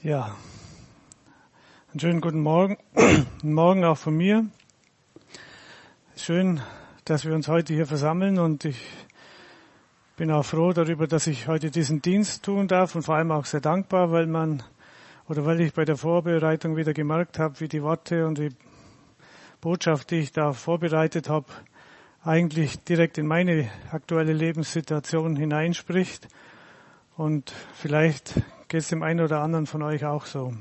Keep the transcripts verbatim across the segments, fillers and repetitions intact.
Ja, einen schönen guten Morgen. Guten Morgen auch von mir. Schön, dass wir uns heute hier versammeln und ich bin auch froh darüber, dass ich heute diesen Dienst tun darf und vor allem auch sehr dankbar, weil man oder weil ich bei der Vorbereitung wieder gemerkt habe, wie die Worte und die Botschaft, die ich da vorbereitet habe, eigentlich direkt in meine aktuelle Lebenssituation hineinspricht. Und vielleicht geht es dem einen oder anderen von euch auch so.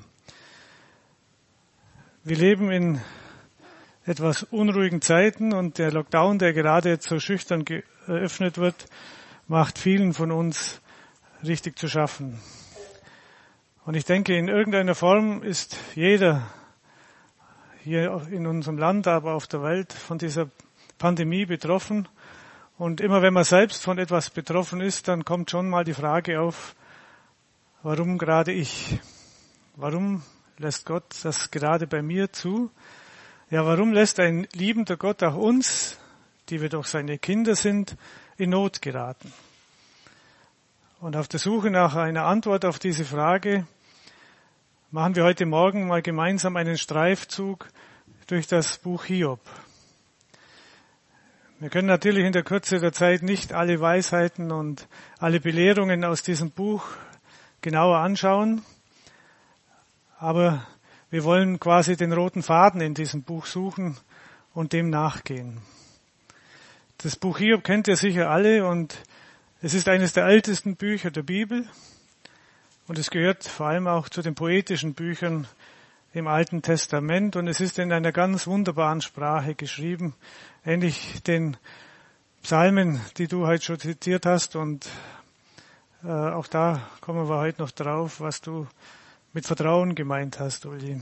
Wir leben in etwas unruhigen Zeiten und der Lockdown, der gerade jetzt so schüchtern geöffnet wird, macht vielen von uns richtig zu schaffen. Und ich denke, in irgendeiner Form ist jeder hier in unserem Land, aber auf der Welt von dieser Pandemie betroffen. Und immer wenn man selbst von etwas betroffen ist, dann kommt schon mal die Frage auf, warum gerade ich? Warum lässt Gott das gerade bei mir zu? Ja, warum lässt ein liebender Gott auch uns, die wir doch seine Kinder sind, in Not geraten? Und auf der Suche nach einer Antwort auf diese Frage machen wir heute Morgen mal gemeinsam einen Streifzug durch das Buch Hiob. Wir können natürlich in der Kürze der Zeit nicht alle Weisheiten und alle Belehrungen aus diesem Buch genauer anschauen, aber wir wollen quasi den roten Faden in diesem Buch suchen und dem nachgehen. Das Buch Hiob kennt ihr sicher alle und es ist eines der ältesten Bücher der Bibel und es gehört vor allem auch zu den poetischen Büchern im Alten Testament und es ist in einer ganz wunderbaren Sprache geschrieben, ähnlich den Psalmen, die du heute schon zitiert hast und äh, auch da kommen wir heute noch drauf, was du mit Vertrauen gemeint hast, Uli.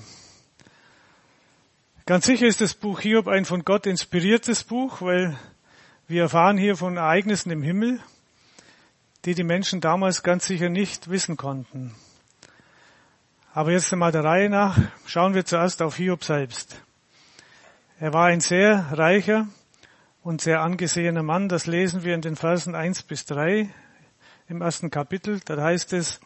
Ganz sicher ist das Buch Hiob ein von Gott inspiriertes Buch, weil wir erfahren hier von Ereignissen im Himmel, die die Menschen damals ganz sicher nicht wissen konnten. Aber jetzt einmal der Reihe nach, schauen wir zuerst auf Hiob selbst. Er war ein sehr reicher und sehr angesehener Mann, das lesen wir in den Versen eins bis drei im ersten Kapitel. Da heißt es,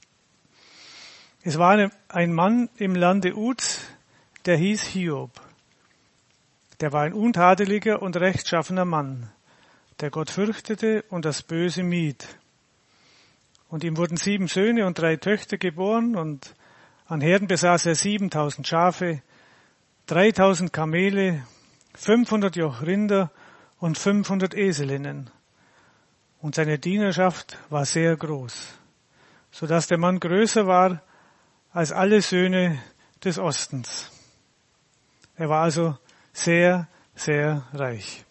es war ein Mann im Lande Uz, der hieß Hiob. Der war ein untadeliger und rechtschaffener Mann, der Gott fürchtete und das Böse mied. Und ihm wurden sieben Söhne und drei Töchter geboren und an Herden besaß er siebentausend Schafe, dreitausend Kamele, fünfhundert Joch Rinder und fünfhundert Eselinnen. Und seine Dienerschaft war sehr groß, so dass der Mann größer war als alle Söhne des Ostens. Er war also sehr, sehr reich.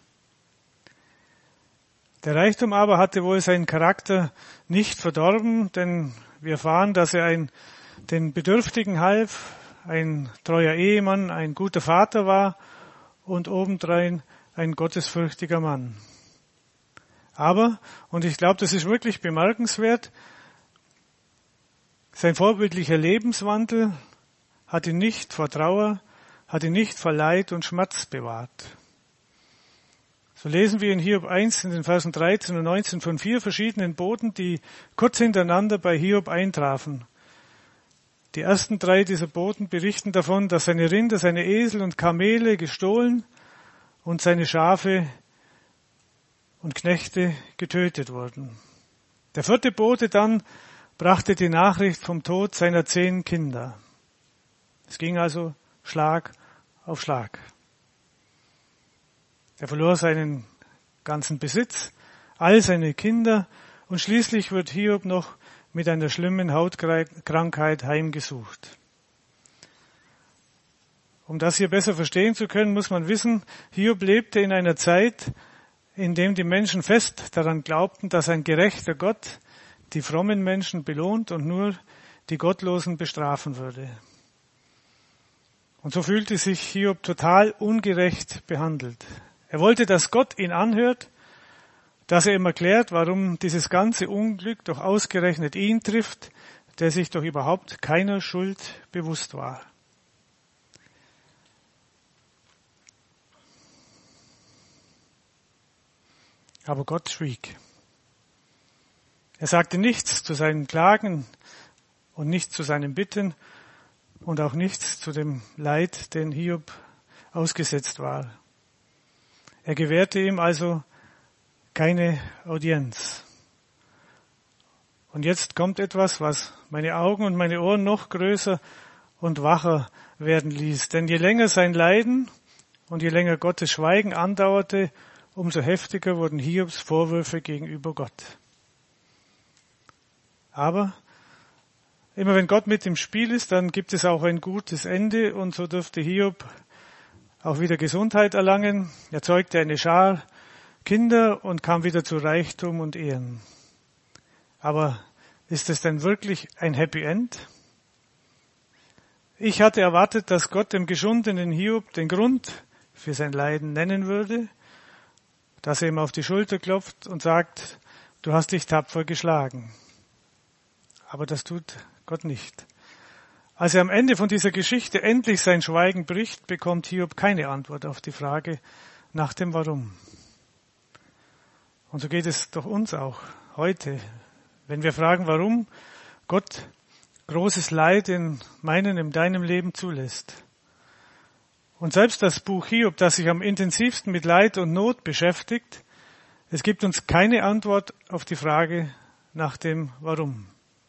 Der Reichtum aber hatte wohl seinen Charakter nicht verdorben, denn wir erfahren, dass er ein den Bedürftigen half, ein treuer Ehemann, ein guter Vater war und obendrein ein gottesfürchtiger Mann. Aber, und ich glaube, das ist wirklich bemerkenswert, sein vorbildlicher Lebenswandel hat ihn nicht vor Trauer, hat ihn nicht vor Leid und Schmerz bewahrt. So lesen wir in Hiob eins in den Versen dreizehn und neunzehn von vier verschiedenen Boten, die kurz hintereinander bei Hiob eintrafen. Die ersten drei dieser Boten berichten davon, dass seine Rinder, seine Esel und Kamele gestohlen und seine Schafe und Knechte getötet wurden. Der vierte Bote dann brachte die Nachricht vom Tod seiner zehn Kinder. Es ging also Schlag auf Schlag. Er verlor seinen ganzen Besitz, all seine Kinder und schließlich wird Hiob noch mit einer schlimmen Hautkrankheit heimgesucht. Um das hier besser verstehen zu können, muss man wissen, Hiob lebte in einer Zeit, in der die Menschen fest daran glaubten, dass ein gerechter Gott die frommen Menschen belohnt und nur die Gottlosen bestrafen würde. Und so fühlte sich Hiob total ungerecht behandelt. Er wollte, dass Gott ihn anhört, dass er ihm erklärt, warum dieses ganze Unglück doch ausgerechnet ihn trifft, der sich doch überhaupt keiner Schuld bewusst war. Aber Gott schwieg. Er sagte nichts zu seinen Klagen und nichts zu seinen Bitten und auch nichts zu dem Leid, den Hiob ausgesetzt war. Er gewährte ihm also keine Audienz. Und jetzt kommt etwas, was meine Augen und meine Ohren noch größer und wacher werden ließ. Denn je länger sein Leiden und je länger Gottes Schweigen andauerte, umso heftiger wurden Hiobs Vorwürfe gegenüber Gott. Aber immer wenn Gott mit im Spiel ist, dann gibt es auch ein gutes Ende. Und so durfte Hiob auch wieder Gesundheit erlangen. Er zeugte eine Schar Kinder und kam wieder zu Reichtum und Ehren. Aber ist es denn wirklich ein Happy End? Ich hatte erwartet, dass Gott dem geschundenen Hiob den Grund für sein Leiden nennen würde, dass er ihm auf die Schulter klopft und sagt, du hast dich tapfer geschlagen. Aber das tut Gott nicht. Als er am Ende von dieser Geschichte endlich sein Schweigen bricht, bekommt Hiob keine Antwort auf die Frage nach dem Warum. Und so geht es doch uns auch heute. Wenn wir fragen, warum Gott großes Leid in meinem, in deinem Leben zulässt. Und selbst das Buch Hiob, das sich am intensivsten mit Leid und Not beschäftigt, es gibt uns keine Antwort auf die Frage nach dem Warum.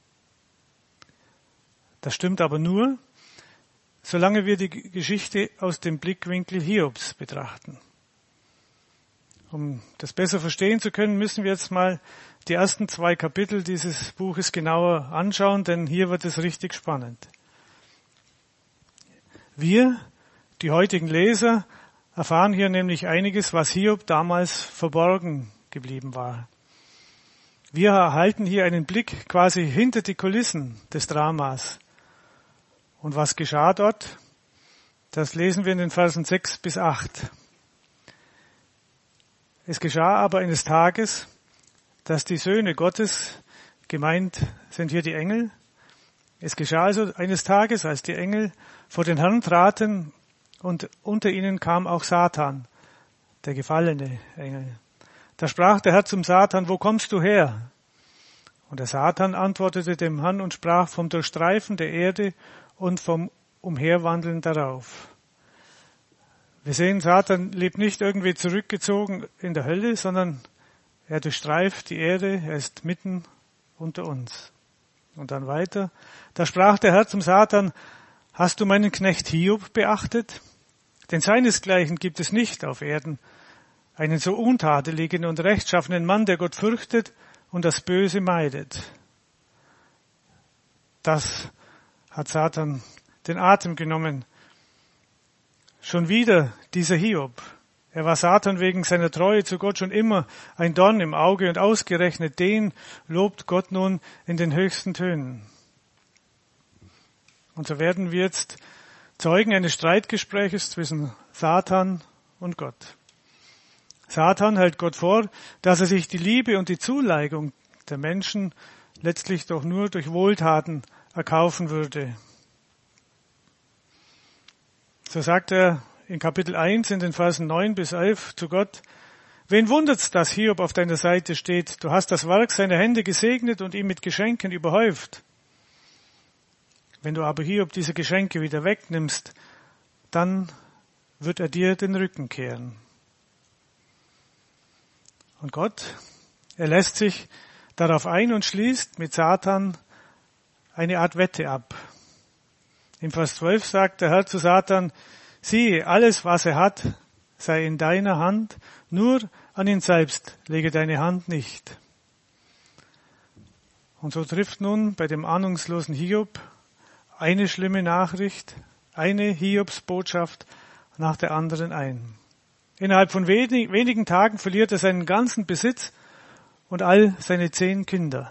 Das stimmt aber nur, solange wir die Geschichte aus dem Blickwinkel Hiobs betrachten. Um das besser verstehen zu können, müssen wir jetzt mal die ersten zwei Kapitel dieses Buches genauer anschauen, denn hier wird es richtig spannend. Wir, die heutigen Leser, erfahren hier nämlich einiges, was Hiob damals verborgen geblieben war. Wir erhalten hier einen Blick quasi hinter die Kulissen des Dramas. Und was geschah dort? Das lesen wir in den Versen sechs bis acht. Es geschah aber eines Tages, dass die Söhne Gottes, gemeint sind hier die Engel, es geschah also eines Tages, als die Engel vor den Herrn traten und unter ihnen kam auch Satan, der gefallene Engel. Da sprach der Herr zum Satan, wo kommst du her? Und der Satan antwortete dem Herrn und sprach vom Durchstreifen der Erde und vom Umherwandeln darauf. Wir sehen, Satan lebt nicht irgendwie zurückgezogen in der Hölle, sondern er durchstreift die Erde, er ist mitten unter uns. Und dann weiter. Da sprach der Herr zum Satan, hast du meinen Knecht Hiob beachtet? Denn seinesgleichen gibt es nicht auf Erden, einen so untadeligen und rechtschaffenen Mann, der Gott fürchtet und das Böse meidet. Das hat Satan den Atem genommen. Schon wieder dieser Hiob. Er war Satan wegen seiner Treue zu Gott schon immer ein Dorn im Auge und ausgerechnet den lobt Gott nun in den höchsten Tönen. Und so werden wir jetzt Zeugen eines Streitgespräches zwischen Satan und Gott. Satan hält Gott vor, dass er sich die Liebe und die Zuneigung der Menschen letztlich doch nur durch Wohltaten erkaufen würde. So sagt er in Kapitel eins in den Versen neun bis elf zu Gott, wen wundert's, dass Hiob auf deiner Seite steht? Du hast das Werk seiner Hände gesegnet und ihn mit Geschenken überhäuft. Wenn du aber Hiob diese Geschenke wieder wegnimmst, dann wird er dir den Rücken kehren. Und Gott, er lässt sich darauf ein und schließt mit Satan eine Art Wette ab. Im Vers zwölf sagt der Herr zu Satan, siehe, alles, was er hat, sei in deiner Hand, nur an ihn selbst lege deine Hand nicht. Und so trifft nun bei dem ahnungslosen Hiob eine schlimme Nachricht, eine Hiobsbotschaft nach der anderen ein. Innerhalb von wenig, wenigen Tagen verliert er seinen ganzen Besitz und all seine zehn Kinder.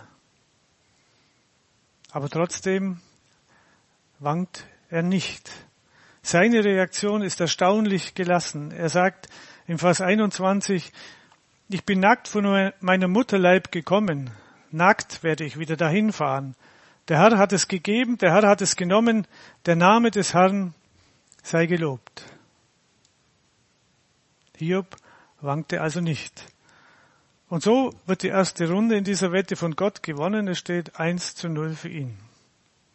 Aber trotzdem wankt er nicht. Seine Reaktion ist erstaunlich gelassen. Er sagt im Vers einundzwanzig, ich bin nackt von meinem Mutterleib gekommen. Nackt werde ich wieder dahin fahren. Der Herr hat es gegeben, der Herr hat es genommen. Der Name des Herrn sei gelobt. Hiob wankte also nicht. Und so wird die erste Runde in dieser Wette von Gott gewonnen. Es steht eins zu null für ihn.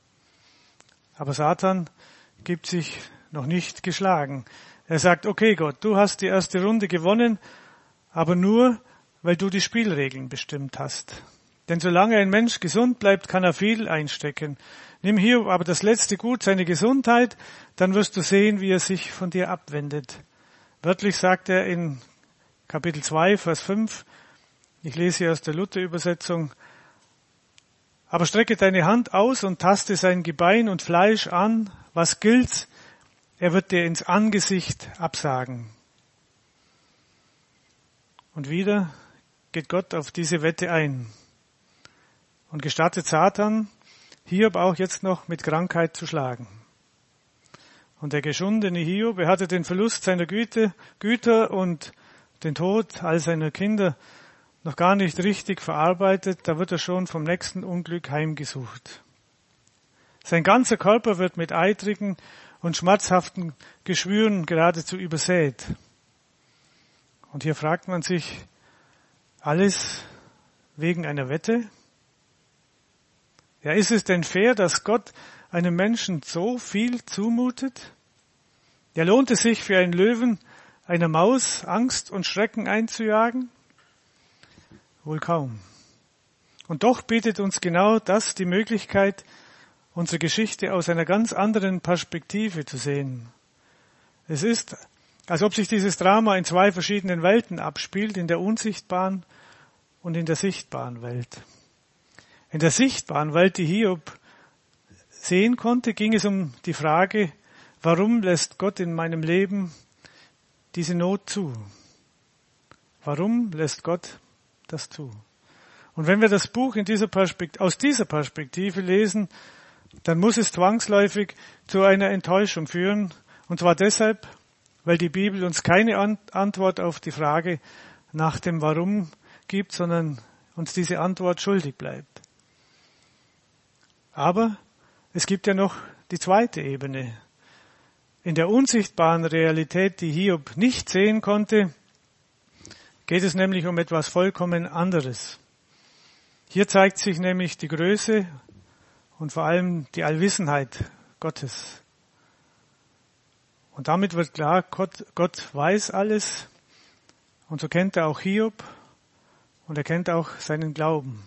Aber Satan gibt sich noch nicht geschlagen. Er sagt, okay Gott, du hast die erste Runde gewonnen, aber nur, weil du die Spielregeln bestimmt hast. Denn solange ein Mensch gesund bleibt, kann er viel einstecken. Nimm Hiob aber das letzte Gut, seine Gesundheit, dann wirst du sehen, wie er sich von dir abwendet. Wörtlich sagt er in Kapitel zwei, Vers fünf, ich lese hier aus der Luther-Übersetzung, aber strecke deine Hand aus und taste sein Gebein und Fleisch an, was gilt's? Er wird dir ins Angesicht absagen. Und wieder geht Gott auf diese Wette ein und gestattet Satan, Hiob auch jetzt noch mit Krankheit zu schlagen. Und der geschundene Hiob, er hatte den Verlust seiner Güte, Güter und den Tod all seiner Kinder noch gar nicht richtig verarbeitet, da wird er schon vom nächsten Unglück heimgesucht. Sein ganzer Körper wird mit eitrigen und schmerzhaften Geschwüren geradezu übersät. Und hier fragt man sich, alles wegen einer Wette? Ja, ist es denn fair, dass Gott einem Menschen so viel zumutet? Ja, lohnt es sich für einen Löwen, einer Maus Angst und Schrecken einzujagen? Wohl kaum. Und doch bietet uns genau das die Möglichkeit, unsere Geschichte aus einer ganz anderen Perspektive zu sehen. Es ist, als ob sich dieses Drama in zwei verschiedenen Welten abspielt, in der unsichtbaren und in der sichtbaren Welt. In der sichtbaren Welt, die Hiob sehen konnte, ging es um die Frage, warum lässt Gott in meinem Leben diese Not zu? Warum lässt Gott das zu? Und wenn wir das Buch in dieser Perspektive, aus dieser Perspektive lesen, dann muss es zwangsläufig zu einer Enttäuschung führen. Und zwar deshalb, weil die Bibel uns keine Antwort auf die Frage nach dem Warum gibt, sondern uns diese Antwort schuldig bleibt. Aber es gibt ja noch die zweite Ebene. In der unsichtbaren Realität, die Hiob nicht sehen konnte, geht es nämlich um etwas vollkommen anderes. Hier zeigt sich nämlich die Größe und vor allem die Allwissenheit Gottes. Und damit wird klar, Gott, Gott weiß alles und so kennt er auch Hiob und er kennt auch seinen Glauben.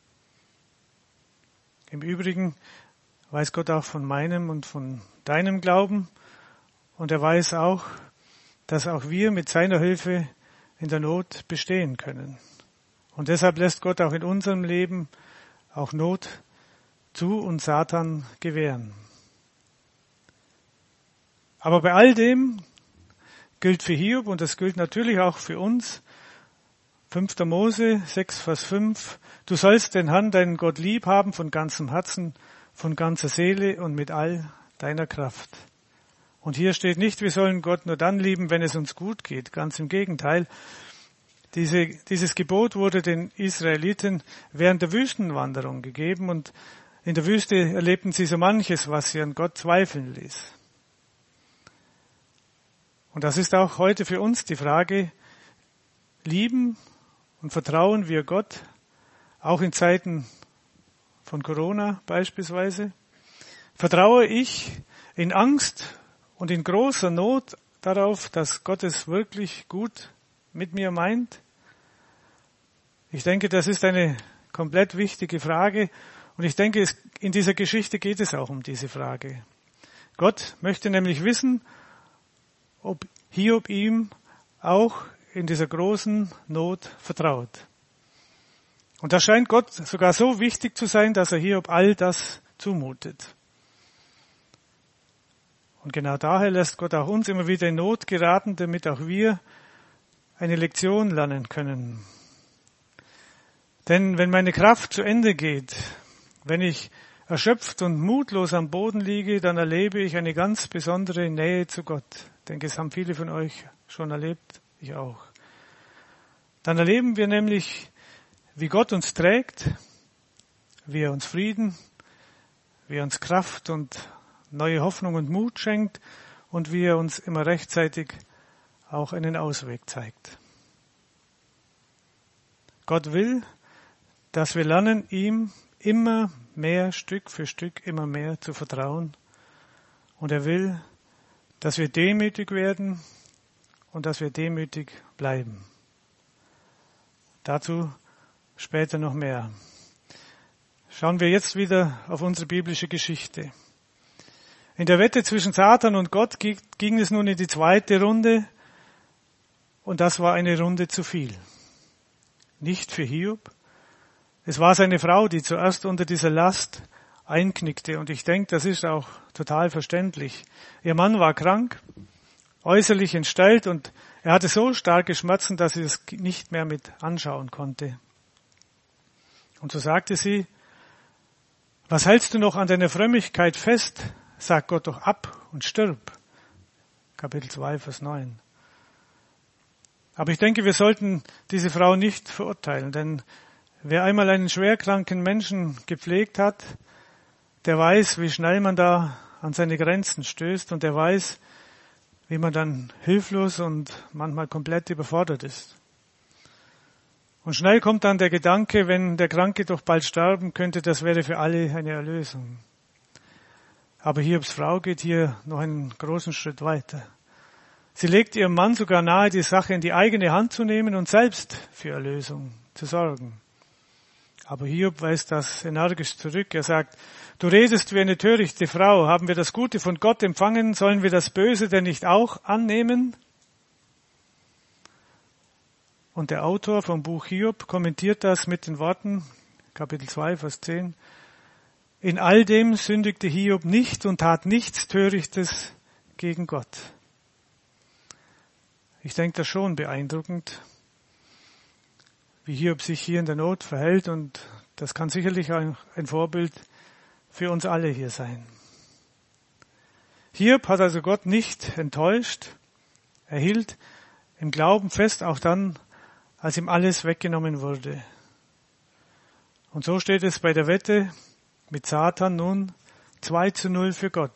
Im Übrigen weiß Gott auch von meinem und von deinem Glauben und er weiß auch, dass auch wir mit seiner Hilfe in der Not bestehen können. Und deshalb lässt Gott auch in unserem Leben auch Not zu und Satan gewähren. Aber bei all dem gilt für Hiob, und das gilt natürlich auch für uns, fünfter Mose sechs, Vers fünf, du sollst den Herrn, deinen Gott, lieb haben von ganzem Herzen, von ganzer Seele und mit all deiner Kraft. Und hier steht nicht, wir sollen Gott nur dann lieben, wenn es uns gut geht. Ganz im Gegenteil. Diese, dieses Gebot wurde den Israeliten während der Wüstenwanderung gegeben und in der Wüste erlebten sie so manches, was sie an Gott zweifeln ließ. Und das ist auch heute für uns die Frage, lieben und vertrauen wir Gott, auch in Zeiten von Corona beispielsweise? Vertraue ich in Angst und in großer Not darauf, dass Gott es wirklich gut mit mir meint? Ich denke, das ist eine komplett wichtige Frage und ich denke, es, in dieser Geschichte geht es auch um diese Frage. Gott möchte nämlich wissen, ob Hiob ihm auch in dieser großen Not vertraut. Und das scheint Gott sogar so wichtig zu sein, dass er Hiob all das zumutet. Und genau daher lässt Gott auch uns immer wieder in Not geraten, damit auch wir eine Lektion lernen können. Denn wenn meine Kraft zu Ende geht, wenn ich erschöpft und mutlos am Boden liege, dann erlebe ich eine ganz besondere Nähe zu Gott. Ich denke, es haben viele von euch schon erlebt, ich auch. Dann erleben wir nämlich, wie Gott uns trägt, wie er uns Frieden, wie er uns Kraft und neue Hoffnung und Mut schenkt und wie er uns immer rechtzeitig auch einen Ausweg zeigt. Gott will, dass wir lernen, ihm immer mehr, Stück für Stück, immer mehr zu vertrauen Und er will, dass wir demütig werden und dass wir demütig bleiben. Dazu später noch mehr. Schauen wir jetzt wieder auf unsere biblische Geschichte. In der Wette zwischen Satan und Gott ging es nun in die zweite Runde und das war eine Runde zu viel. Nicht für Hiob. Es war seine Frau, die zuerst unter dieser Last einknickte und ich denke, das ist auch total verständlich. Ihr Mann war krank, äußerlich entstellt und er hatte so starke Schmerzen, dass sie es nicht mehr mit anschauen konnte. Und so sagte sie, was hältst du noch an deiner Frömmigkeit fest? Sag Gott doch ab und stirb. Kapitel zwei, Vers neun. Aber ich denke, wir sollten diese Frau nicht verurteilen, denn wer einmal einen schwerkranken Menschen gepflegt hat, der weiß, wie schnell man da an seine Grenzen stößt und der weiß, wie man dann hilflos und manchmal komplett überfordert ist. Und schnell kommt dann der Gedanke, wenn der Kranke doch bald sterben könnte, das wäre für alle eine Erlösung. Aber Hiobs Frau geht hier noch einen großen Schritt weiter. Sie legt ihrem Mann sogar nahe, die Sache in die eigene Hand zu nehmen und selbst für Erlösung zu sorgen. Aber Hiob weist das energisch zurück. Er sagt, du redest wie eine törichte Frau. Haben wir das Gute von Gott empfangen, sollen wir das Böse denn nicht auch annehmen? Und der Autor vom Buch Hiob kommentiert das mit den Worten, Kapitel zwei, Vers zehn, in all dem sündigte Hiob nicht und tat nichts Törichtes gegen Gott. Ich denke, das schon beeindruckend, wie Hiob sich hier in der Not verhält und das kann sicherlich ein, ein Vorbild für uns alle hier sein. Hiob hat also Gott nicht enttäuscht, er hielt im Glauben fest, auch dann, als ihm alles weggenommen wurde. Und so steht es bei der Wette mit Satan nun zwei zu null für Gott.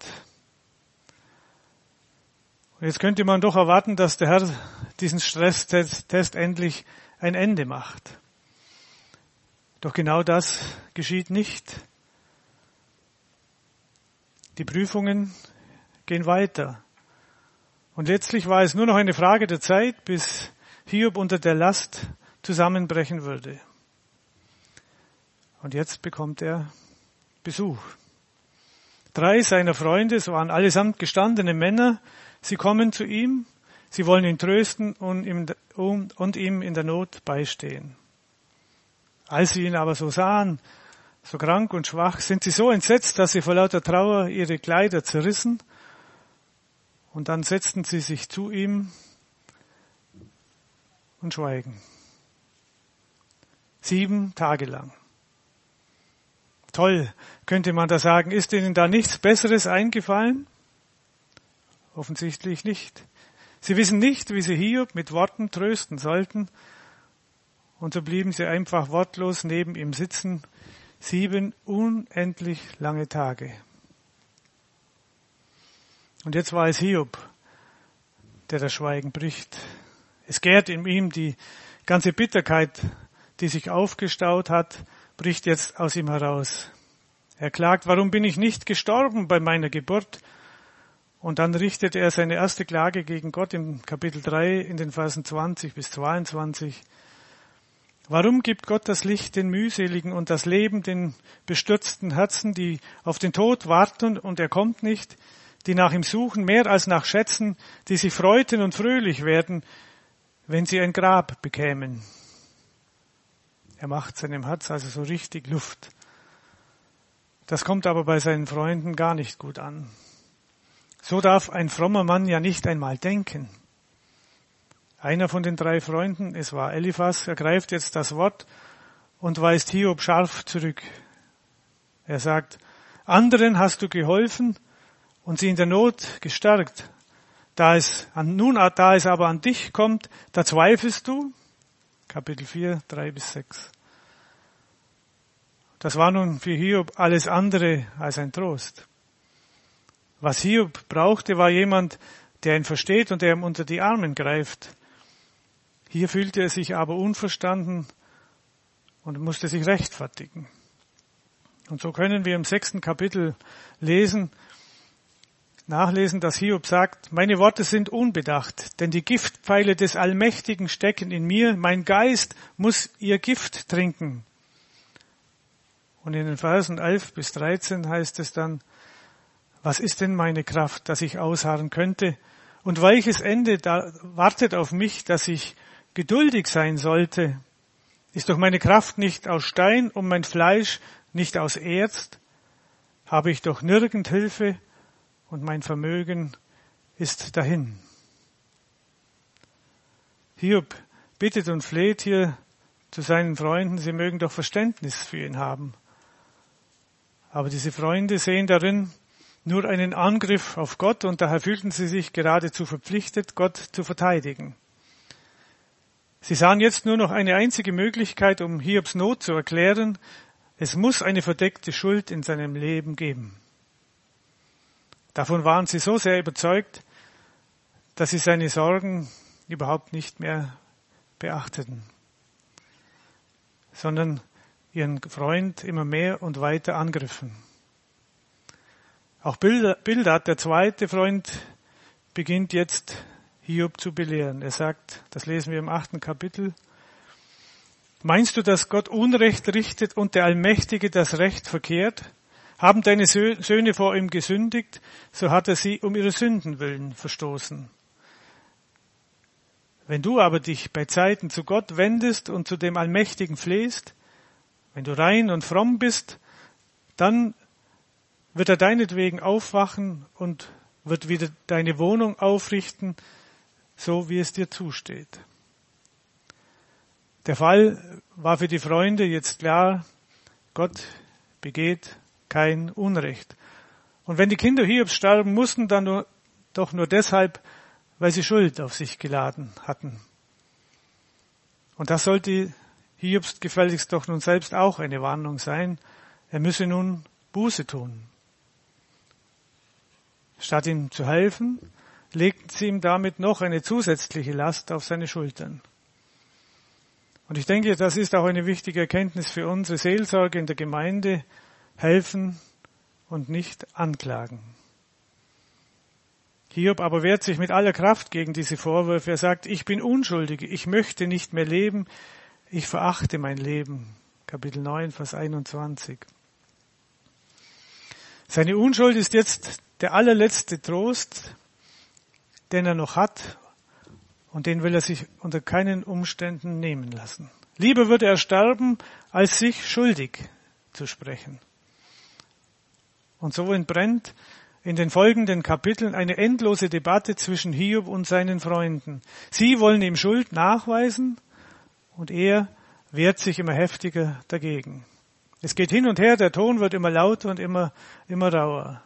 Und jetzt könnte man doch erwarten, dass der Herr diesen Stresstest endlich ein Ende macht. Doch genau das geschieht nicht. Die Prüfungen gehen weiter. Und letztlich war es nur noch eine Frage der Zeit, bis Hiob unter der Last zusammenbrechen würde. Und jetzt bekommt er Besuch. Drei seiner Freunde, es waren allesamt gestandene Männer, sie kommen zu ihm, sie wollen ihn trösten und ihm, und ihm in der Not beistehen. Als sie ihn aber so sahen, so krank und schwach, sind sie so entsetzt, dass sie vor lauter Trauer ihre Kleider zerrissen und dann setzten sie sich zu ihm und schweigen. Sieben Tage lang. Toll, könnte man da sagen. Ist ihnen da nichts Besseres eingefallen? Offensichtlich nicht. Sie wissen nicht, wie sie Hiob mit Worten trösten sollten. Und so blieben sie einfach wortlos neben ihm sitzen. Sieben unendlich lange Tage. Und jetzt war es Hiob, der das Schweigen bricht. Es gärt in ihm die ganze Bitterkeit, die sich aufgestaut hat, bricht jetzt aus ihm heraus. Er klagt, warum bin ich nicht gestorben bei meiner Geburt? Und dann richtet er seine erste Klage gegen Gott im Kapitel drei in den Versen zwanzig bis zweiundzwanzig. Warum gibt Gott das Licht den Mühseligen und das Leben den bestürzten Herzen, die auf den Tod warten und er kommt nicht, die nach ihm suchen, mehr als nach Schätzen, die sich freuten und fröhlich werden, wenn sie ein Grab bekämen? Er macht seinem Herz also so richtig Luft. Das kommt aber bei seinen Freunden gar nicht gut an. So darf ein frommer Mann ja nicht einmal denken. Einer von den drei Freunden, es war Eliphas, ergreift jetzt das Wort und weist Hiob scharf zurück. Er sagt, anderen hast du geholfen und sie in der Not gestärkt. Da es an, nun, da es aber an dich kommt, da zweifelst du? Kapitel vier, drei bis sechs. Das war nun für Hiob alles andere als ein Trost. Was Hiob brauchte, war jemand, der ihn versteht und der ihm unter die Arme greift. Hier fühlte er sich aber unverstanden und musste sich rechtfertigen. Und so können wir im sechsten Kapitel lesen, nachlesen, dass Hiob sagt, meine Worte sind unbedacht, denn die Giftpfeile des Allmächtigen stecken in mir, mein Geist muss ihr Gift trinken. Und in den Versen elf bis dreizehn heißt es dann, was ist denn meine Kraft, dass ich ausharren könnte? Und welches Ende da wartet auf mich, dass ich geduldig sein sollte? Ist doch meine Kraft nicht aus Stein und mein Fleisch nicht aus Erz? Habe ich doch nirgend Hilfe und mein Vermögen ist dahin. Hiob bittet und fleht hier zu seinen Freunden, sie mögen doch Verständnis für ihn haben. Aber diese Freunde sehen darin nur einen Angriff auf Gott und daher fühlten sie sich geradezu verpflichtet, Gott zu verteidigen. Sie sahen jetzt nur noch eine einzige Möglichkeit, um Hiobs Not zu erklären. Es muss eine verdeckte Schuld in seinem Leben geben. Davon waren sie so sehr überzeugt, dass sie seine Sorgen überhaupt nicht mehr beachteten, sondern ihren Freund immer mehr und weiter angriffen. Auch Bildad, der zweite Freund, beginnt jetzt Hiob zu belehren. Er sagt, das lesen wir im achten Kapitel, meinst du, dass Gott Unrecht richtet und der Allmächtige das Recht verkehrt? Haben deine Söhne vor ihm gesündigt, so hat er sie um ihre Sünden willen verstoßen. Wenn du aber dich bei Zeiten zu Gott wendest und zu dem Allmächtigen flehst, wenn du rein und fromm bist, dann wird er deinetwegen aufwachen und wird wieder deine Wohnung aufrichten, so wie es dir zusteht. Der Fall war für die Freunde jetzt klar, Gott begeht kein Unrecht. Und wenn die Kinder Hiobs starben mussten, dann nur, doch nur deshalb, weil sie Schuld auf sich geladen hatten. Und das sollte Hiobs gefälligst doch nun selbst auch eine Warnung sein. Er müsse nun Buße tun. Statt ihm zu helfen, legten sie ihm damit noch eine zusätzliche Last auf seine Schultern. Und ich denke, das ist auch eine wichtige Erkenntnis für unsere Seelsorge in der Gemeinde, helfen und nicht anklagen. Hiob aber wehrt sich mit aller Kraft gegen diese Vorwürfe. Er sagt, ich bin unschuldig, ich möchte nicht mehr leben, ich verachte mein Leben. Kapitel neun, Vers einundzwanzig. Seine Unschuld ist jetzt der allerletzte Trost, den er noch hat, und den will er sich unter keinen Umständen nehmen lassen. Lieber würde er sterben, als sich schuldig zu sprechen. Und so entbrennt in den folgenden Kapiteln eine endlose Debatte zwischen Hiob und seinen Freunden. Sie wollen ihm Schuld nachweisen und er wehrt sich immer heftiger dagegen. Es geht hin und her, der Ton wird immer lauter und immer, immer rauer.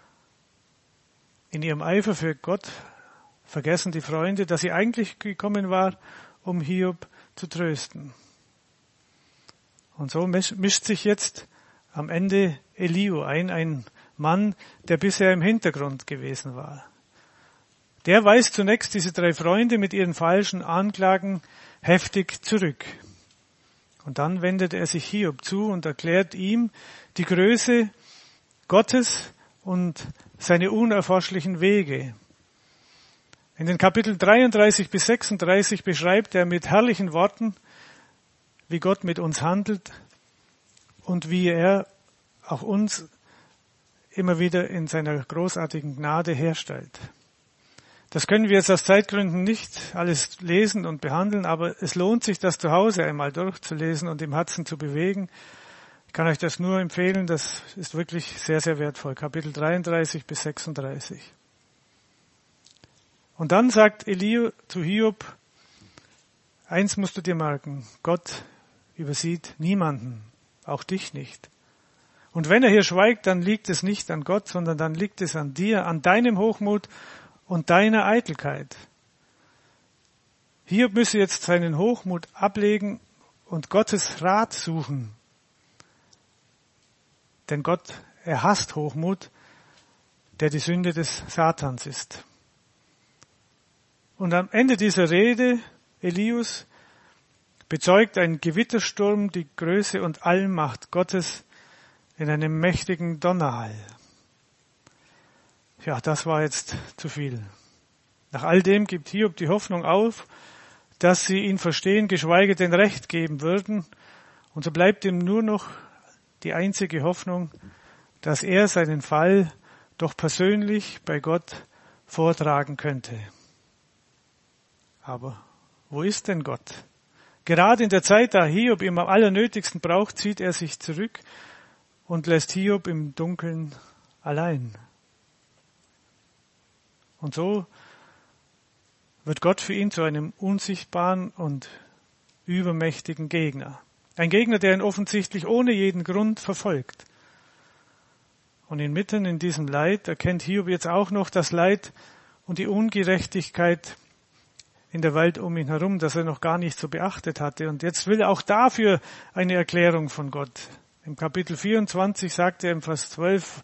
In ihrem Eifer für Gott vergessen die Freunde, dass sie eigentlich gekommen war, um Hiob zu trösten. Und so mischt sich jetzt am Ende Elihu ein, ein Mann, der bisher im Hintergrund gewesen war. Der weist zunächst diese drei Freunde mit ihren falschen Anklagen heftig zurück. Und dann wendet er sich Hiob zu und erklärt ihm die Größe Gottes und seine unerforschlichen Wege. In den Kapiteln dreiunddreißig bis sechsunddreißig beschreibt er mit herrlichen Worten, wie Gott mit uns handelt und wie er auch uns immer wieder in seiner großartigen Gnade herstellt. Das können wir jetzt aus Zeitgründen nicht alles lesen und behandeln, aber es lohnt sich, das zu Hause einmal durchzulesen und im Herzen zu bewegen. Ich kann euch das nur empfehlen, das ist wirklich sehr, sehr wertvoll. Kapitel dreiunddreißig bis sechsunddreißig. Und dann sagt Elihu zu Hiob, eins musst du dir merken, Gott übersieht niemanden, auch dich nicht. Und wenn er hier schweigt, dann liegt es nicht an Gott, sondern dann liegt es an dir, an deinem Hochmut und deiner Eitelkeit. Hiob müsse jetzt seinen Hochmut ablegen und Gottes Rat suchen. Denn Gott, er hasst Hochmut, der die Sünde des Satans ist. Und am Ende dieser Rede, Elius, bezeugt ein Gewittersturm die Größe und Allmacht Gottes in einem mächtigen Donnerhall. ja, das war jetzt zu viel. Nach all dem gibt Hiob die Hoffnung auf, dass sie ihn verstehen, geschweige denn Recht geben würden. Und so bleibt ihm nur noch die einzige Hoffnung, dass er seinen Fall doch persönlich bei Gott vortragen könnte. Aber wo ist denn Gott? Gerade in der Zeit, da Hiob ihn am allernötigsten braucht, zieht er sich zurück und lässt Hiob im Dunkeln allein. Und so wird Gott für ihn zu einem unsichtbaren und übermächtigen Gegner. Ein Gegner, der ihn offensichtlich ohne jeden Grund verfolgt. Und inmitten in diesem Leid erkennt Hiob jetzt auch noch das Leid und die Ungerechtigkeit in der Welt um ihn herum, das er noch gar nicht so beachtet hatte. Und jetzt will er auch dafür eine Erklärung von Gott. Im Kapitel vierundzwanzig sagt er im Vers zwölf,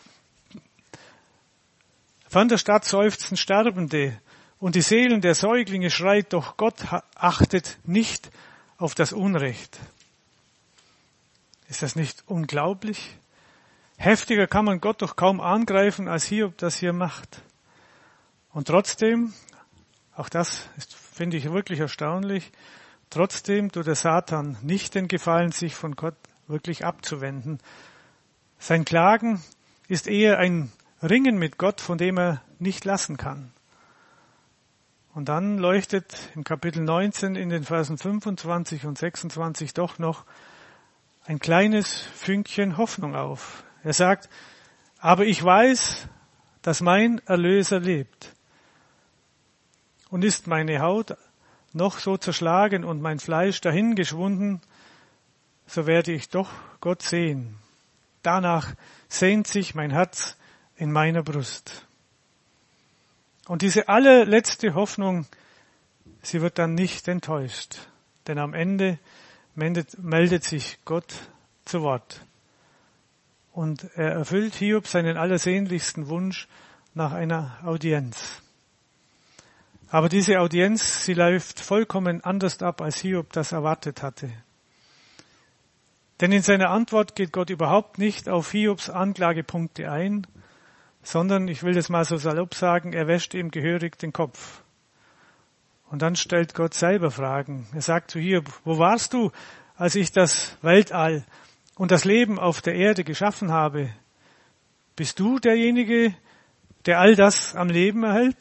von der Stadt seufzen Sterbende und die Seelen der Säuglinge schreit, doch Gott achtet nicht auf das Unrecht. Ist das nicht unglaublich? Heftiger kann man Gott doch kaum angreifen, als Hiob das hier macht. Und trotzdem, auch das ist, finde ich wirklich erstaunlich, trotzdem tut der Satan nicht den Gefallen, sich von Gott wirklich abzuwenden. Sein Klagen ist eher ein Ringen mit Gott, von dem er nicht lassen kann. Und dann leuchtet im Kapitel neunzehn in den Versen fünfundzwanzig und sechsundzwanzig doch noch ein kleines Fünkchen Hoffnung auf. Er sagt, aber ich weiß, dass mein Erlöser lebt. Und ist meine Haut noch so zerschlagen und mein Fleisch dahingeschwunden, so werde ich doch Gott sehen. Danach sehnt sich mein Herz in meiner Brust. Und diese allerletzte Hoffnung, sie wird dann nicht enttäuscht. Denn am Ende meldet, meldet sich Gott zu Wort. Und er erfüllt Hiob seinen allersehnlichsten Wunsch nach einer Audienz. Aber diese Audienz, sie läuft vollkommen anders ab, als Hiob das erwartet hatte. Denn in seiner Antwort geht Gott überhaupt nicht auf Hiobs Anklagepunkte ein, sondern, ich will das mal so salopp sagen, er wäscht ihm gehörig den Kopf. Und dann stellt Gott selber Fragen. Er sagt zu Hiob, wo warst du, als ich das Weltall und das Leben auf der Erde geschaffen habe? Bist du derjenige, der all das am Leben erhält?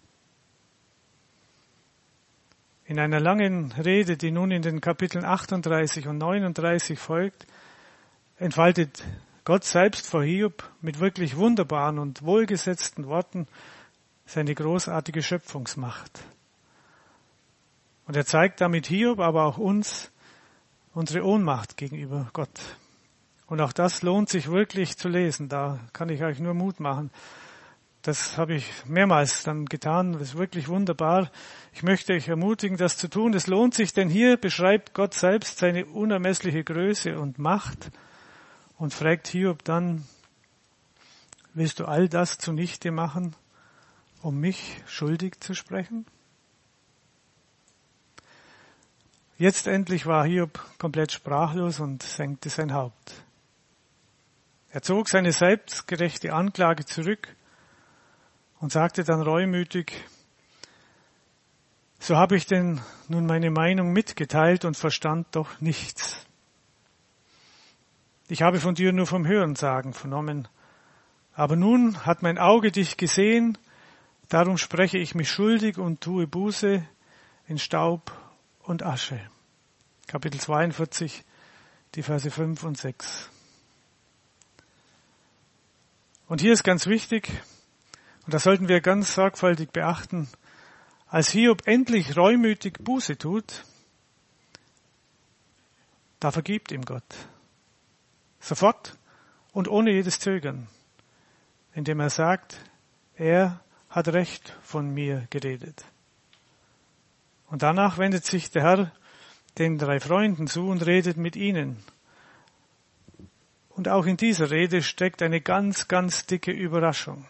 In einer langen Rede, die nun in den Kapiteln achtunddreißig und neununddreißig folgt, entfaltet Gott selbst vor Hiob mit wirklich wunderbaren und wohlgesetzten Worten seine großartige Schöpfungsmacht. Und er zeigt damit Hiob, aber auch uns, unsere Ohnmacht gegenüber Gott. Und auch das lohnt sich wirklich zu lesen. Da kann ich euch nur Mut machen. Das habe ich mehrmals dann getan. Das ist wirklich wunderbar. Ich möchte euch ermutigen, das zu tun. Es lohnt sich, denn hier beschreibt Gott selbst seine unermessliche Größe und Macht und fragt Hiob dann, willst du all das zunichte machen, um mich schuldig zu sprechen? Jetzt endlich war Hiob komplett sprachlos und senkte sein Haupt. Er zog seine selbstgerechte Anklage zurück und sagte dann reumütig, so habe ich denn nun meine Meinung mitgeteilt und verstand doch nichts. Ich habe von dir nur vom Hörensagen vernommen, aber nun hat mein Auge dich gesehen, darum spreche ich mich schuldig und tue Buße in Staub und Asche. Kapitel zweiundvierzig, die Verse fünf und sechs. Und hier ist ganz wichtig, und das sollten wir ganz sorgfältig beachten, als Hiob endlich reumütig Buße tut, da vergibt ihm Gott. Sofort und ohne jedes Zögern, indem er sagt, er hat Recht von mir geredet. Und danach wendet sich der Herr den drei Freunden zu und redet mit ihnen. Und auch in dieser Rede steckt eine ganz, ganz dicke Überraschung.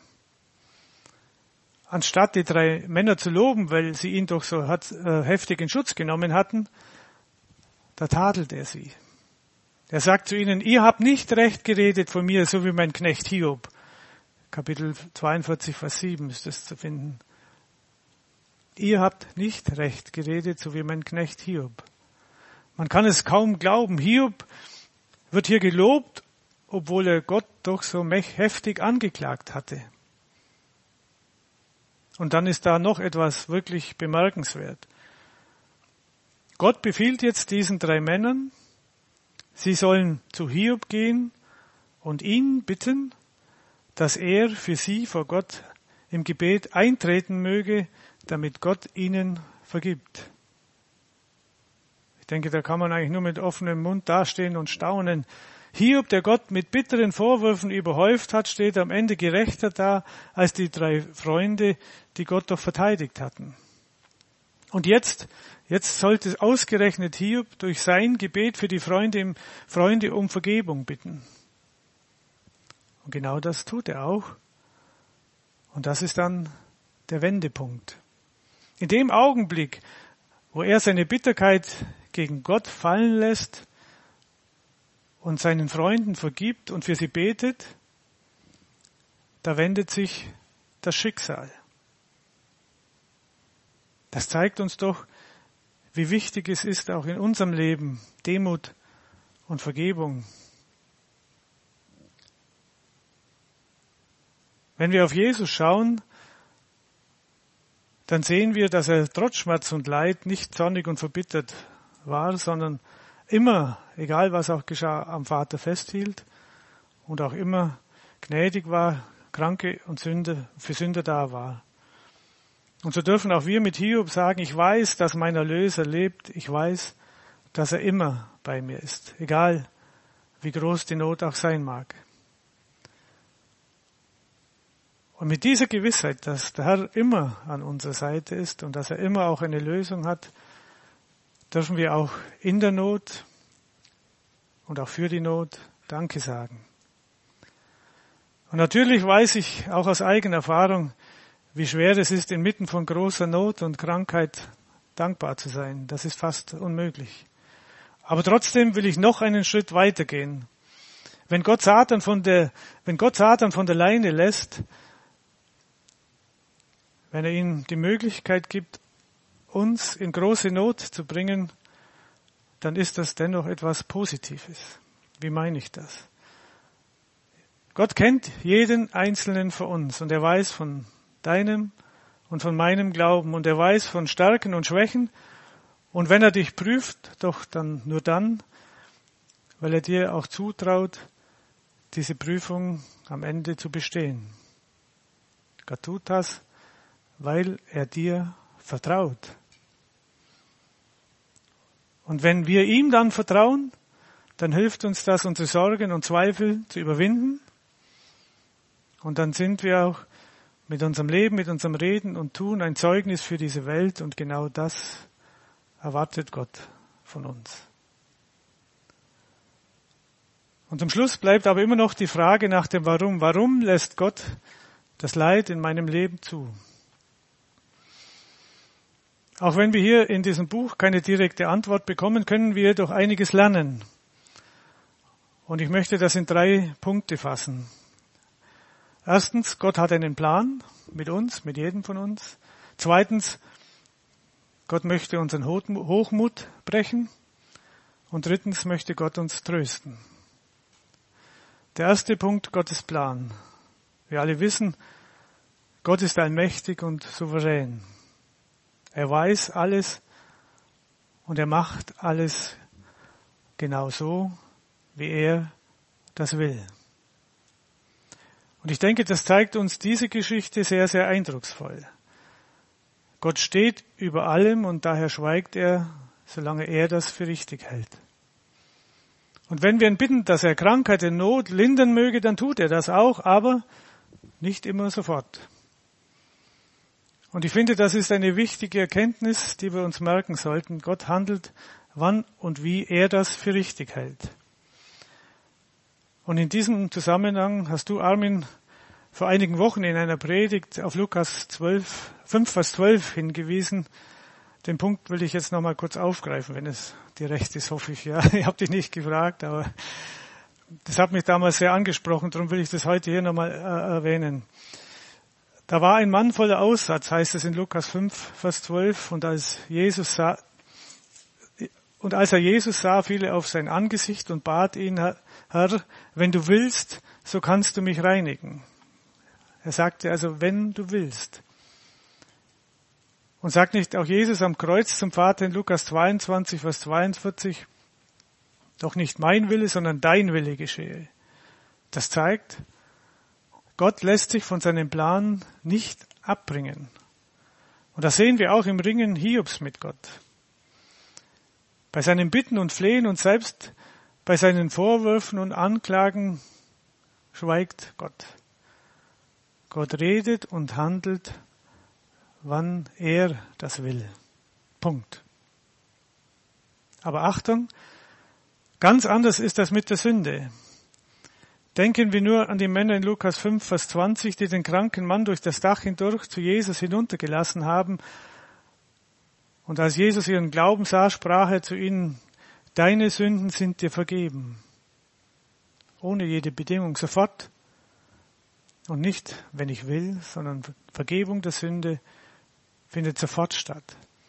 Anstatt die drei Männer zu loben, weil sie ihn doch so hat, äh, heftig in Schutz genommen hatten, da tadelt er sie. Er sagt zu ihnen, ihr habt nicht recht geredet von mir, so wie mein Knecht Hiob, Kapitel zweiundvierzig, Vers sieben ist das zu finden. Ihr habt nicht recht geredet, so wie mein Knecht Hiob. Man kann es kaum glauben. Hiob wird hier gelobt, obwohl er Gott doch so heftig angeklagt hatte. Und dann ist da noch etwas wirklich bemerkenswert. Gott befiehlt jetzt diesen drei Männern, sie sollen zu Hiob gehen und ihn bitten, dass er für sie vor Gott im Gebet eintreten möge, damit Gott ihnen vergibt. Ich denke, da kann man eigentlich nur mit offenem Mund dastehen und staunen. Hiob, der Gott mit bitteren Vorwürfen überhäuft hat, steht am Ende gerechter da als die drei Freunde, die Gott doch verteidigt hatten. Und jetzt, jetzt sollte ausgerechnet Hiob durch sein Gebet für die Freunde, Freunde um Vergebung bitten. Und genau das tut er auch. Und das ist dann der Wendepunkt. In dem Augenblick, wo er seine Bitterkeit gegen Gott fallen lässt und seinen Freunden vergibt und für sie betet, da wendet sich das Schicksal. Das zeigt uns doch, wie wichtig es ist, auch in unserem Leben, Demut und Vergebung. Wenn wir auf Jesus schauen, dann sehen wir, dass er trotz Schmerz und Leid nicht zornig und verbittert war, sondern immer, egal was auch geschah, am Vater festhielt und auch immer gnädig war, Kranke und Sünder, für Sünder da war. Und so dürfen auch wir mit Hiob sagen, ich weiß, dass mein Erlöser lebt, ich weiß, dass er immer bei mir ist, egal wie groß die Not auch sein mag. Und mit dieser Gewissheit, dass der Herr immer an unserer Seite ist und dass er immer auch eine Lösung hat, dürfen wir auch in der Not und auch für die Not Danke sagen. Und natürlich weiß ich auch aus eigener Erfahrung, wie schwer es ist, inmitten von großer Not und Krankheit dankbar zu sein. Das ist fast unmöglich. Aber trotzdem will ich noch einen Schritt weitergehen. Wenn Gott Satan von der, wenn Gott Satan von der Leine lässt, wenn er ihm die Möglichkeit gibt, uns in große Not zu bringen, dann ist das dennoch etwas Positives. Wie meine ich das? Gott kennt jeden Einzelnen von uns und er weiß von deinem und von meinem Glauben und er weiß von Stärken und Schwächen und wenn er dich prüft, doch dann nur dann, weil er dir auch zutraut, diese Prüfung am Ende zu bestehen. Gott tut das, weil er dir vertraut. Und wenn wir ihm dann vertrauen, dann hilft uns das, unsere Sorgen und Zweifel zu überwinden. Und dann sind wir auch mit unserem Leben, mit unserem Reden und Tun ein Zeugnis für diese Welt. Und genau das erwartet Gott von uns. Und zum Schluss bleibt aber immer noch die Frage nach dem Warum. Warum lässt Gott das Leid in meinem Leben zu? Auch wenn wir hier in diesem Buch keine direkte Antwort bekommen, können wir doch einiges lernen. Und ich möchte das in drei Punkte fassen. Erstens, Gott hat einen Plan mit uns, mit jedem von uns. Zweitens, Gott möchte unseren Hochmut brechen. Und drittens möchte Gott uns trösten. Der erste Punkt, Gottes Plan. Wir alle wissen, Gott ist allmächtig und souverän. Er weiß alles und er macht alles genau so, wie er das will. Und ich denke, das zeigt uns diese Geschichte sehr, sehr eindrucksvoll. Gott steht über allem und daher schweigt er, solange er das für richtig hält. Und wenn wir ihn bitten, dass er Krankheit und Not lindern möge, dann tut er das auch, aber nicht immer sofort. Und ich finde, das ist eine wichtige Erkenntnis, die wir uns merken sollten. Gott handelt, wann und wie er das für richtig hält. Und in diesem Zusammenhang hast du, Armin, vor einigen Wochen in einer Predigt auf Lukas zwölf, fünf, Vers zwölf hingewiesen. Den Punkt will ich jetzt noch mal kurz aufgreifen, wenn es dir recht ist, hoffe ich. Ja, ich habe dich nicht gefragt, aber das hat mich damals sehr angesprochen, darum will ich das heute hier nochmal äh, erwähnen. Da war ein Mann voller Aussatz, heißt es in Lukas fünf, Vers zwölf, und als Jesus sah, und als er Jesus sah, fiel er auf sein Angesicht und bat ihn, Herr, wenn du willst, so kannst du mich reinigen. Er sagte also, wenn du willst. Und sagt nicht auch Jesus am Kreuz zum Vater in Lukas zweiundzwanzig, Vers zweiundvierzig, doch nicht mein Wille, sondern dein Wille geschehe. Das zeigt, Gott lässt sich von seinem Plan nicht abbringen. Und das sehen wir auch im Ringen Hiobs mit Gott. Bei seinen Bitten und Flehen und selbst bei seinen Vorwürfen und Anklagen schweigt Gott. Gott redet und handelt, wann er das will. Punkt. Aber Achtung, ganz anders ist das mit der Sünde. Denken wir nur an die Männer in Lukas fünf, Vers zwanzig, die den kranken Mann durch das Dach hindurch zu Jesus hinuntergelassen haben. Und als Jesus ihren Glauben sah, sprach er zu ihnen, deine Sünden sind dir vergeben. Ohne jede Bedingung, sofort. Und nicht, wenn ich will, sondern Vergebung der Sünde findet sofort statt.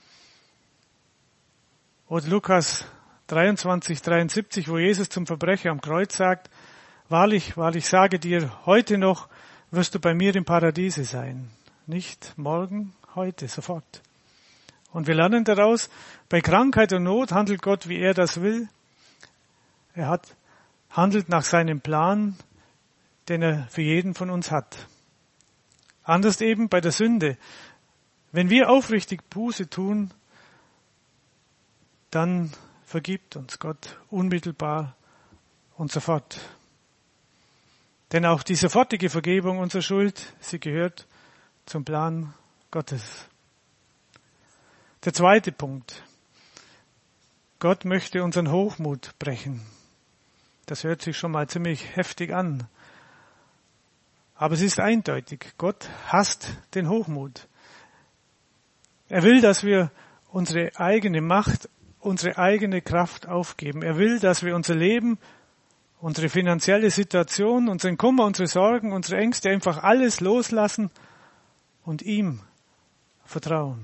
Oder Lukas dreiundzwanzig, dreiundsiebzig, wo Jesus zum Verbrecher am Kreuz sagt, wahrlich, wahrlich sage dir, heute noch wirst du bei mir im Paradiese sein. Nicht morgen, heute, sofort. Und wir lernen daraus, bei Krankheit und Not handelt Gott, wie er das will. Er hat, handelt nach seinem Plan, den er für jeden von uns hat. Anders eben bei der Sünde. Wenn wir aufrichtig Buße tun, dann vergibt uns Gott unmittelbar und sofort. Denn auch die sofortige Vergebung unserer Schuld, sie gehört zum Plan Gottes. Der zweite Punkt. Gott möchte unseren Hochmut brechen. Das hört sich schon mal ziemlich heftig an. Aber es ist eindeutig. Gott hasst den Hochmut. Er will, dass wir unsere eigene Macht, unsere eigene Kraft aufgeben. Er will, dass wir unser Leben, unsere finanzielle Situation, unseren Kummer, unsere Sorgen, unsere Ängste, einfach alles loslassen und ihm vertrauen.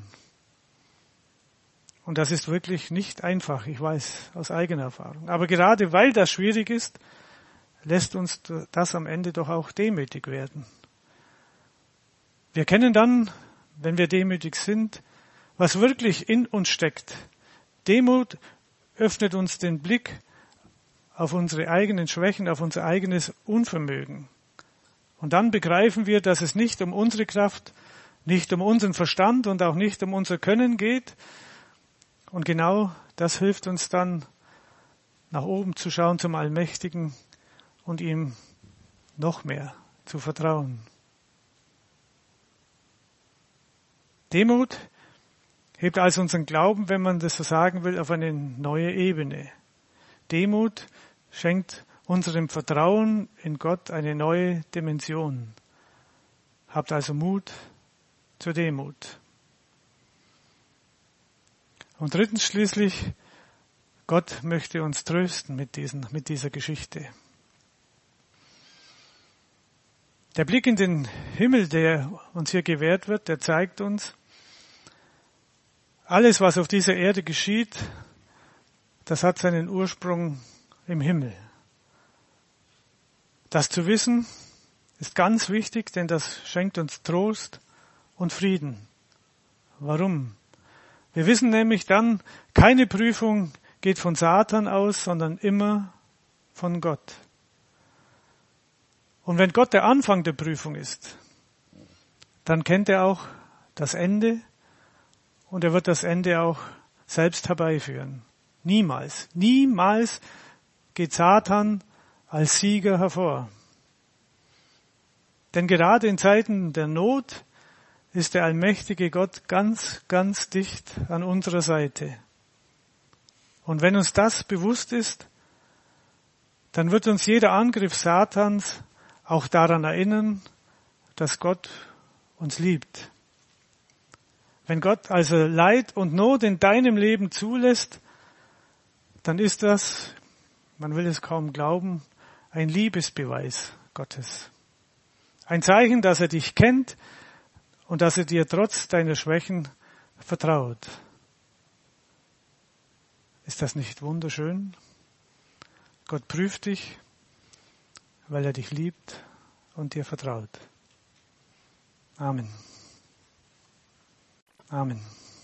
Und das ist wirklich nicht einfach, ich weiß aus eigener Erfahrung. Aber gerade weil das schwierig ist, lässt uns das am Ende doch auch demütig werden. Wir kennen dann, wenn wir demütig sind, was wirklich in uns steckt. Demut öffnet uns den Blick auf unsere eigenen Schwächen, auf unser eigenes Unvermögen. Und dann begreifen wir, dass es nicht um unsere Kraft, nicht um unseren Verstand und auch nicht um unser Können geht. Und genau das hilft uns dann, nach oben zu schauen zum Allmächtigen und ihm noch mehr zu vertrauen. Demut hebt also unseren Glauben, wenn man das so sagen will, auf eine neue Ebene. Demut schenkt unserem Vertrauen in Gott eine neue Dimension. Habt also Mut zur Demut. Und drittens schließlich, Gott möchte uns trösten mit diesen, mit dieser Geschichte. Der Blick in den Himmel, der uns hier gewährt wird, der zeigt uns, alles, was auf dieser Erde geschieht, das hat seinen Ursprung im Himmel. Das zu wissen ist ganz wichtig, denn das schenkt uns Trost und Frieden. Warum? Wir wissen nämlich dann, keine Prüfung geht von Satan aus, sondern immer von Gott. Und wenn Gott der Anfang der Prüfung ist, dann kennt er auch das Ende und er wird das Ende auch selbst herbeiführen. Niemals, niemals geht Satan als Sieger hervor. Denn gerade in Zeiten der Not ist der allmächtige Gott ganz, ganz dicht an unserer Seite. Und wenn uns das bewusst ist, dann wird uns jeder Angriff Satans auch daran erinnern, dass Gott uns liebt. Wenn Gott also Leid und Not in deinem Leben zulässt, dann ist das, man will es kaum glauben, ein Liebesbeweis Gottes. Ein Zeichen, dass er dich kennt und dass er dir trotz deiner Schwächen vertraut. Ist das nicht wunderschön? Gott prüft dich, weil er dich liebt und dir vertraut. Amen. Amen.